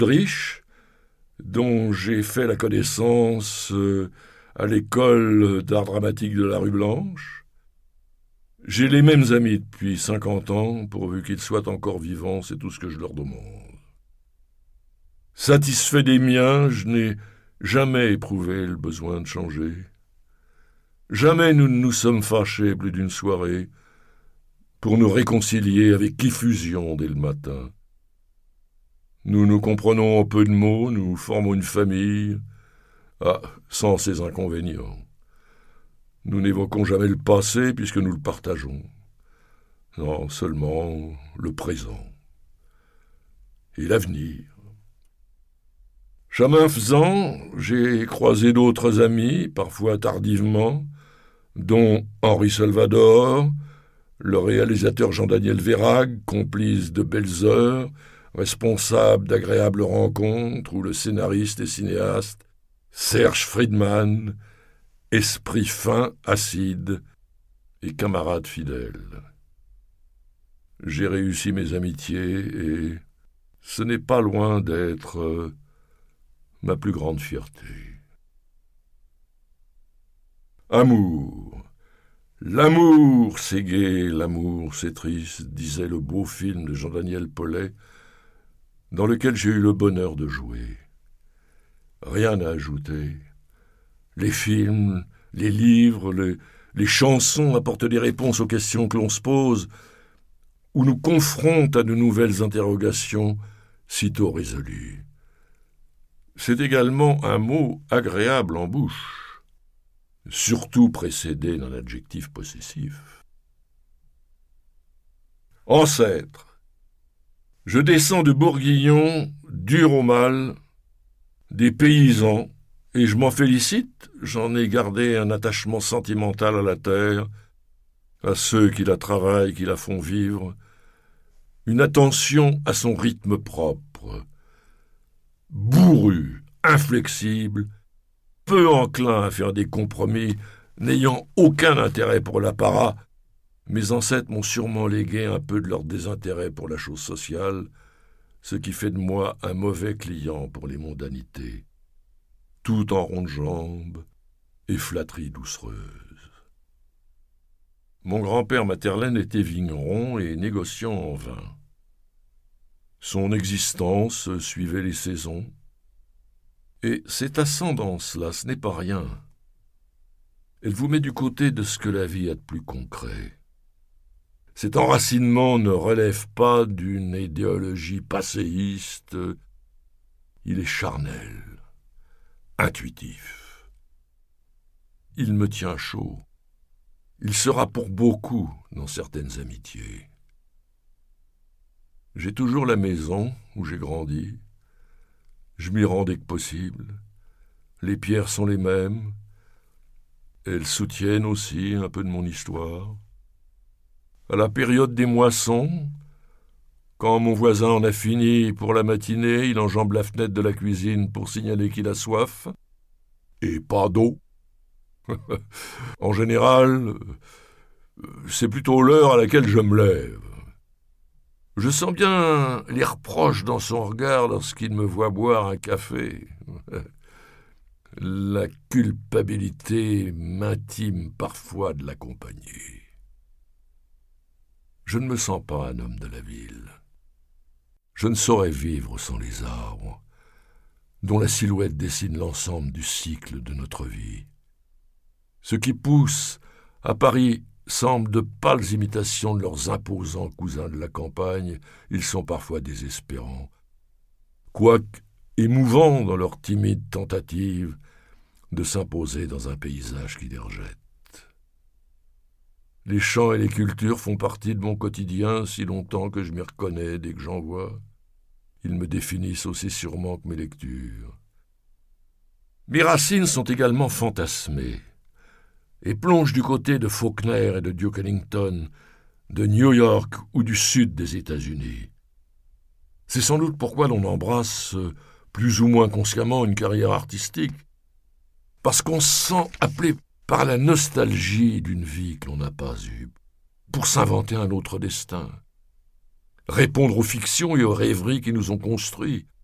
Drich, dont j'ai fait la connaissance à l'école d'art dramatique de la rue Blanche. J'ai les mêmes amis depuis 50 ans, pourvu qu'ils soient encore vivants, c'est tout ce que je leur demande. Satisfait des miens, je n'ai jamais éprouvé le besoin de changer. Jamais nous ne nous sommes fâchés plus d'une soirée pour nous réconcilier avec effusion dès le matin. Nous nous comprenons en peu de mots, nous formons une famille, sans ces inconvénients. Nous n'évoquons jamais le passé puisque nous le partageons. Non, seulement le présent et l'avenir. Chemin faisant, j'ai croisé d'autres amis, parfois tardivement, dont Henri Salvador, le réalisateur Jean-Daniel Vérag, complice de belles heures, responsable d'agréables rencontres, ou le scénariste et cinéaste Serge Friedman, esprit fin, acide et camarade fidèle. J'ai réussi mes amitiés et ce n'est pas loin d'être ma plus grande fierté. Amour. L'amour, c'est gai, l'amour, c'est triste, disait le beau film de Jean-Daniel Paulet, dans lequel j'ai eu le bonheur de jouer. Rien à ajouter. Les films, les livres, les chansons apportent des réponses aux questions que l'on se pose, ou nous confrontent à de nouvelles interrogations sitôt résolues. C'est également un mot agréable en bouche, surtout précédé d'un adjectif possessif. Ancêtre. Je descends de Bourguignon, dur au mal, des paysans, et je m'en félicite, j'en ai gardé un attachement sentimental à la terre, à ceux qui la travaillent, qui la font vivre, une attention à son rythme propre, bourru, inflexible, peu enclin à faire des compromis, n'ayant aucun intérêt pour l'apparat. Mes ancêtres m'ont sûrement légué un peu de leur désintérêt pour la chose sociale, ce qui fait de moi un mauvais client pour les mondanités, tout en ronde jambe et flatterie doucereuse. Mon grand-père Materlen était vigneron et négociant en vin. Son existence suivait les saisons. Et cette ascendance-là, ce n'est pas rien. Elle vous met du côté de ce que la vie a de plus concret. Cet enracinement ne relève pas d'une idéologie passéiste. Il est charnel, intuitif. Il me tient chaud. Il sera pour beaucoup dans certaines amitiés. J'ai toujours la maison où j'ai grandi. Je m'y rends dès que possible. Les pierres sont les mêmes. Elles soutiennent aussi un peu de mon histoire. À la période des moissons, quand mon voisin en a fini pour la matinée, il enjambe la fenêtre de la cuisine pour signaler qu'il a soif. Et pas d'eau. En général, c'est plutôt l'heure à laquelle je me lève. Je sens bien les reproches dans son regard lorsqu'il me voit boire un café. La culpabilité m'intime parfois de l'accompagner. Je ne me sens pas un homme de la ville. Je ne saurais vivre sans les arbres, dont la silhouette dessine l'ensemble du cycle de notre vie. Ce qui pousse à Paris semble de pâles imitations de leurs imposants cousins de la campagne. Ils sont parfois désespérants, quoique émouvants dans leur timide tentative de s'imposer dans un paysage qui les rejette. Les champs et les cultures font partie de mon quotidien si longtemps que je m'y reconnais dès que j'en vois. Ils me définissent aussi sûrement que mes lectures. Mes racines sont également fantasmées et plongent du côté de Faulkner et de Duke Ellington, de New York ou du sud des États-Unis. C'est sans doute pourquoi l'on embrasse plus ou moins consciemment une carrière artistique, parce qu'on se sent appelé par la nostalgie d'une vie que l'on n'a pas eue, pour s'inventer un autre destin, répondre aux fictions et aux rêveries qui nous ont construits,